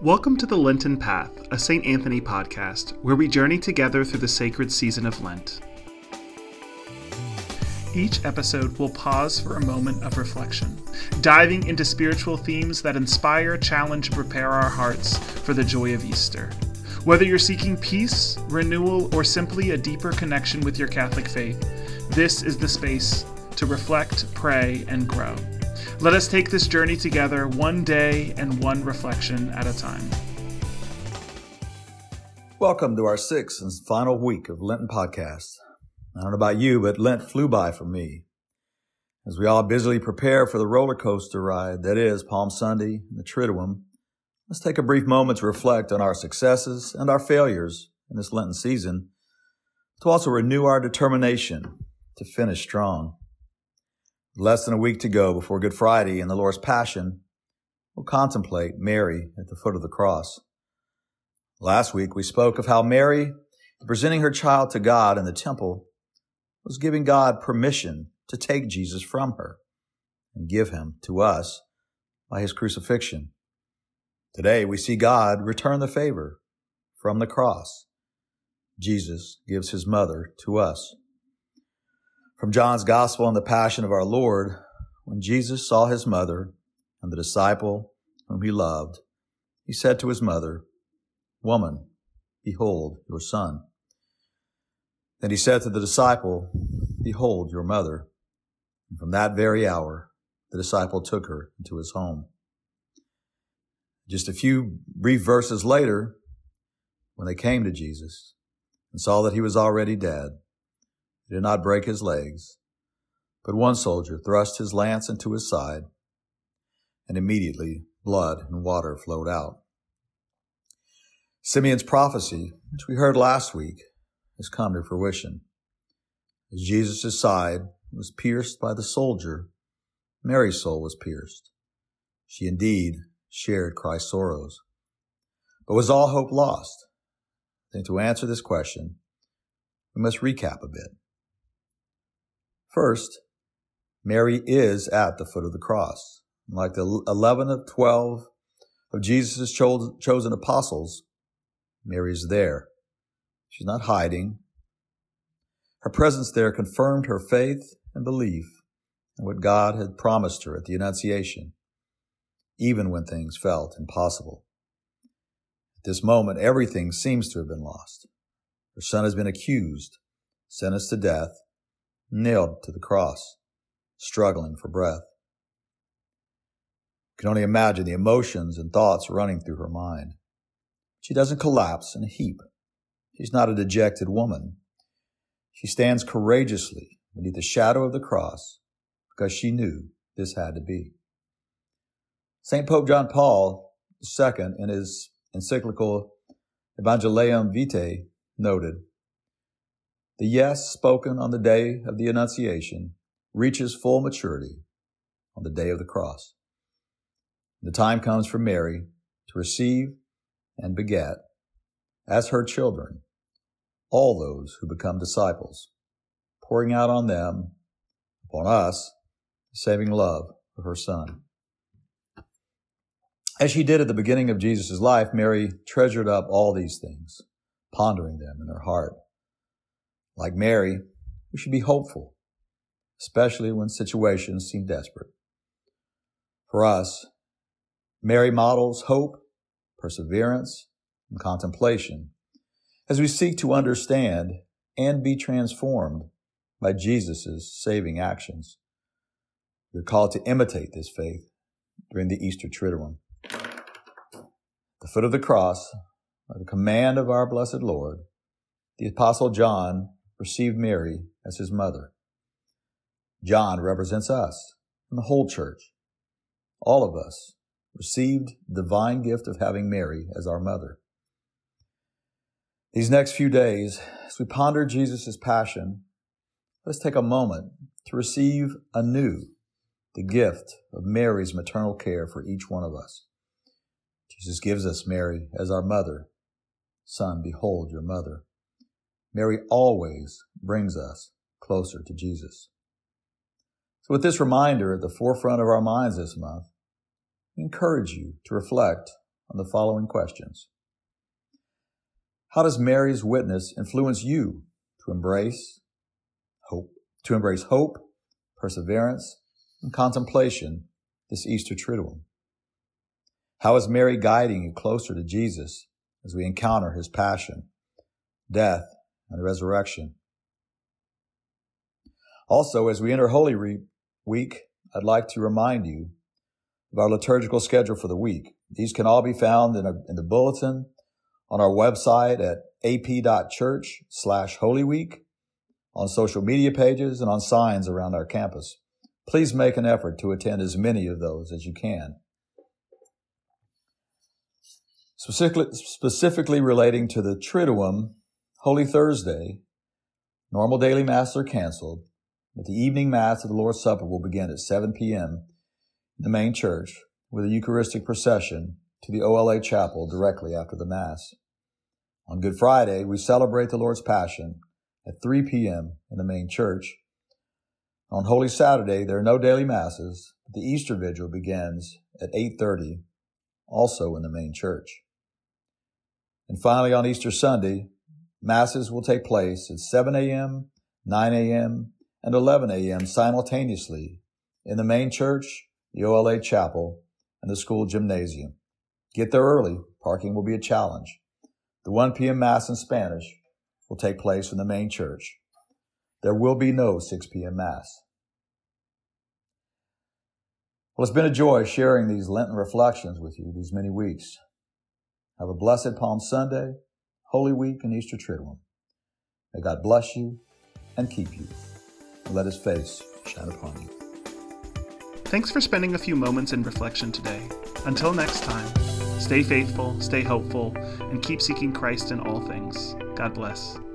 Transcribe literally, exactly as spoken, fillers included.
Welcome to the Lenten Path, a Saint Anthony podcast, where we journey together through the sacred season of Lent. Each episode will pause for a moment of reflection, diving into spiritual themes that inspire, challenge, and prepare our hearts for the joy of Easter. Whether you're seeking peace, renewal, or simply a deeper connection with your Catholic faith, this is the space to reflect, pray, and grow. Let us take this journey together, one day and one reflection at a time. Welcome to our sixth and final week of Lenten podcast. I don't know about you, but Lent flew by for me. As we all busily prepare for the roller coaster ride that is Palm Sunday and the Triduum, let's take a brief moment to reflect on our successes and our failures in this Lenten season, to also renew our determination to finish strong. Less than a week to go before Good Friday and the Lord's Passion, we'll contemplate Mary at the foot of the cross. Last week, we spoke of how Mary, presenting her child to God in the temple, was giving God permission to take Jesus from her and give him to us by his crucifixion. Today, we see God return the favor from the cross. Jesus gives his mother to us. From John's Gospel on the Passion of our Lord, when Jesus saw his mother and the disciple whom he loved, he said to his mother, "Woman, behold your son." Then he said to the disciple, "Behold your mother." And from that very hour, the disciple took her into his home. Just a few brief verses later, when they came to Jesus and saw that he was already dead, he did not break his legs, but one soldier thrust his lance into his side, and immediately blood and water flowed out. Simeon's prophecy, which we heard last week, has come to fruition. As Jesus' side was pierced by the soldier, Mary's soul was pierced. She indeed shared Christ's sorrows. But was all hope lost? I think to answer this question, we must recap a bit. First, Mary is at the foot of the cross. Like the eleven of twelve of Jesus' chosen apostles, Mary is there. She's not hiding. Her presence there confirmed her faith and belief in what God had promised her at the Annunciation, even when things felt impossible. At this moment, everything seems to have been lost. Her son has been accused, sentenced to death, nailed to the cross, struggling for breath. You can only imagine the emotions and thoughts running through her mind. She doesn't collapse in a heap. She's not a dejected woman. She stands courageously beneath the shadow of the cross because she knew this had to be. Saint Pope John Paul the Second, in his encyclical Evangelium Vitae, noted, "The yes spoken on the day of the Annunciation reaches full maturity on the day of the cross. The time comes for Mary to receive and beget, as her children, all those who become disciples, pouring out on them, upon us, the saving love of her Son." As she did at the beginning of Jesus' life, Mary treasured up all these things, pondering them in her heart. Like Mary, we should be hopeful, especially when situations seem desperate. For us, Mary models hope, perseverance, and contemplation as we seek to understand and be transformed by Jesus' saving actions. We're called to imitate this faith during the Easter Triduum. The foot of the cross, by the command of our blessed Lord, the Apostle John received Mary as his mother. John represents us and the whole church. All of us received the divine gift of having Mary as our mother. These next few days, as we ponder Jesus' passion, let's take a moment to receive anew the gift of Mary's maternal care for each one of us. Jesus gives us Mary as our mother. "Son, behold your mother." Mary always brings us closer to Jesus. So with this reminder at the forefront of our minds this month, we encourage you to reflect on the following questions. How does Mary's witness influence you to embrace hope, to embrace hope, perseverance, and contemplation this Easter Triduum? How is Mary guiding you closer to Jesus as we encounter his passion, death, and resurrection? Also, as we enter Holy Week, I'd like to remind you of our liturgical schedule for the week. These can all be found in, a, in the bulletin on our website at ap.church slash Holy Week, on social media pages, and on signs around our campus. Please make an effort to attend as many of those as you can. Specifically, specifically relating to the Triduum, Holy Thursday, normal daily Mass are canceled, but the evening Mass of the Lord's Supper will begin at seven p.m. in the main church with a Eucharistic procession to the O L A Chapel directly after the Mass. On Good Friday, we celebrate the Lord's Passion at three p.m. in the main church. On Holy Saturday, there are no daily Masses, but the Easter Vigil begins at eight thirty, also in the main church. And finally, on Easter Sunday, Masses will take place at seven a.m., nine a.m., and eleven a.m. simultaneously in the main church, the O L A Chapel, and the school gymnasium. Get there early. Parking will be a challenge. The one p.m. Mass in Spanish will take place in the main church. There will be no six p.m. Mass. Well, it's been a joy sharing these Lenten reflections with you these many weeks. Have a blessed Palm Sunday, Holy Week, and Easter Triduum. May God bless you and keep you, and let his face shine upon you. Thanks for spending a few moments in reflection today. Until next time, stay faithful, stay hopeful, and keep seeking Christ in all things. God bless.